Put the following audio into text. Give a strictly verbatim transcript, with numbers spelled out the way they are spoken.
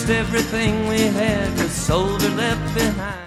lost everything we had, was sold or left behind.